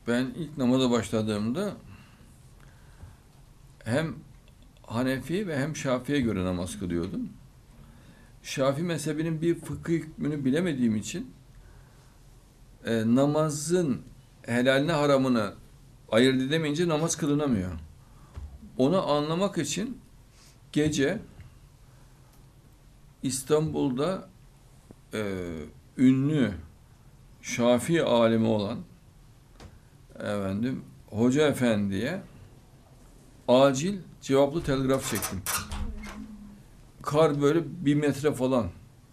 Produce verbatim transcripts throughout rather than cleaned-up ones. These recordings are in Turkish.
Ben ilk namaza başladığımda hem Hanefi ve hem Şafii'ye göre namaz kılıyordum. Şafii mezhebinin bir fıkıh hükmünü bilemediğim için e, namazın helaline haramını ayırt edemeyince namaz kılınamıyor. Onu anlamak için gece İstanbul'da e, ünlü Şafii alimi olan efendim Hoca Efendi'ye acil cevaplı telgraf çektim. Kar böyle bir metre falan.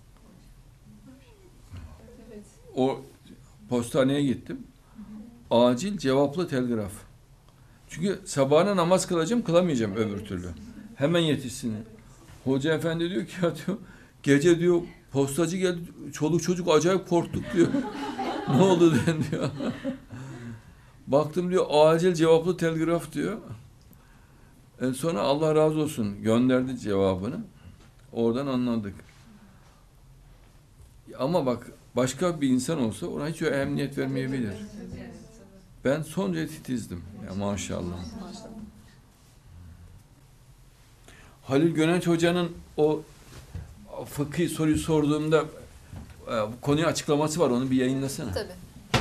O postaneye gittim. Acil cevaplı telgraf. Çünkü sabahına namaz kılacağım, kılamayacağım öbür türlü. Hemen yetişsin. Hoca Efendi diyor ki ya diyor, gece diyor postacı geldi, çoluk çocuk acayip korktuk diyor. Ne oldu diyor. Baktım diyor acil cevaplı telgraf diyor. En sonra Allah razı olsun gönderdi cevabını. Oradan anladık. Ama bak başka bir insan olsa ona hiç emniyet vermeyebilir. Ben son derece titizdim. Ya maşallah. Halil Gönenç Hoca'nın o fıkhi soruyu sorduğumda bu konuyu açıklaması var. Onu bir yayınlasana. Tabii.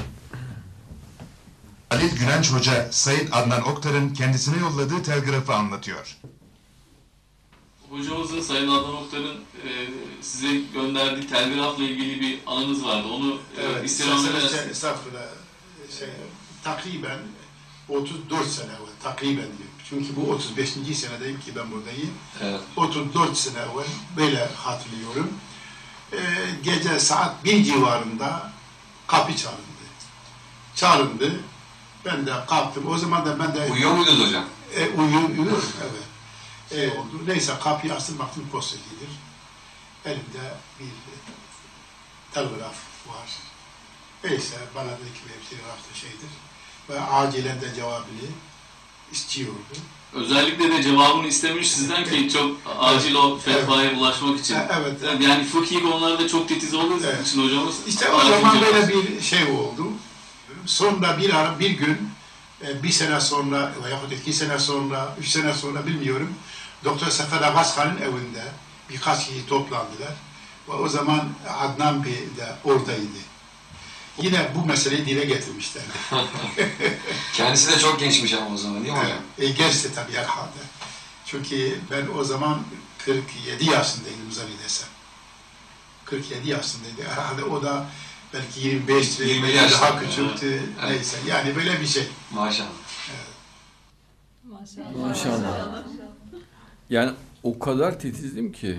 Halil Gönenç Hoca, Sayın Adnan Oktar'ın kendisine yolladığı telgrafı anlatıyor. Hocamızın, Sayın Adnan Oktar'ın e, size gönderdiği telgrafla ilgili bir anınız vardı. Onu evet, e, istirham edersiniz. Estağfurullah. Şey, takriben otuz dört sene evvel, takriben diyor. Çünkü bu otuz beşinci senedeyim ki ben buradayım. Evet. otuz dört sene evvel böyle hatırlıyorum. Ee, gece saat bir civarında kapı çalındı. Çalındı. Ben de kalktım. O zaman da ben de... Uyuyor muydunuz hocam? E, uyuyor, uyuyor. Evet. E, oldu. Neyse kapıyı açtım, baktım postacıdır. Elimde bir telgraf var. Neyse bana dedi ki bir telgrafta şeydir. Ve acilen de cevabını istiyordu. Özellikle de cevabını istemiş sizden ki çok acil o fetvaya evet. ulaşmak için. E, evet. Yani fıkhi konularda çok titiz olduğu evet. için hocamız. İşte o zaman böyle bir şey oldu. Sonra bir ara, bir gün, bir sene sonra veyahut iki sene sonra, üç sene sonra bilmiyorum, Doktor Sefer Abbaskan'ın evinde birkaç kişi toplandılar. Ve o zaman Adnan Bey de oradaydı. Yine bu meseleyi dile getirmişlerdi. Kendisi de çok gençmiş ama o zaman değil mi hocam? E, gençti tabii herhalde. Çünkü ben o zaman kırk yedi yaşındaydım zannedersem. kırk yedi yaşındaydı. Herhalde o da belki yirmi beş, yirmi yaş daha küçüktü. Evet. Neyse yani böyle bir şey. Maşallah. Evet. Maşallah. Maşallah. Yani o kadar titizdim ki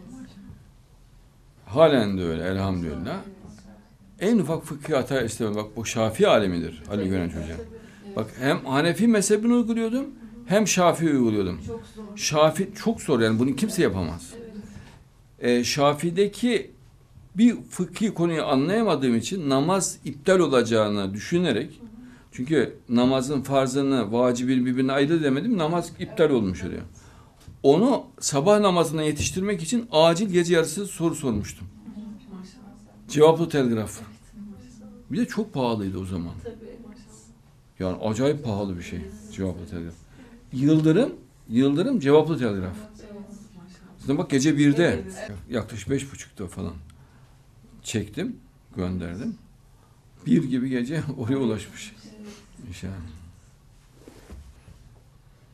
halen de öyle elhamdülillah. En ufak fıkhi hata istemem. Bak bu Şafii alemidir Halil Gönenç Hoca. Bak hem Hanefi mezhebini uyguluyordum hem Şafii uyguluyordum. Şafii çok zor yani bunu kimse yapamaz. Ee, Şafii'deki bir fıkhi konuyu anlayamadığım için namaz iptal olacağını düşünerek, çünkü namazın farzını, vacibini birbirine ayırt edemedim, namaz iptal olmuş oluyor. Onu sabah namazına yetiştirmek için acil gece yarısı soru sormuştum. Cevaplı telgraf. Bir de çok pahalıydı o zaman. Yani acayip pahalı bir şey cevaplı telgraf. Yıldırım, Yıldırım cevaplı telgraf. Zaten bak gece birde, yaklaşık beş buçukta falan çektim, gönderdim. Bir gibi gece oraya ulaşmış. İnşallah.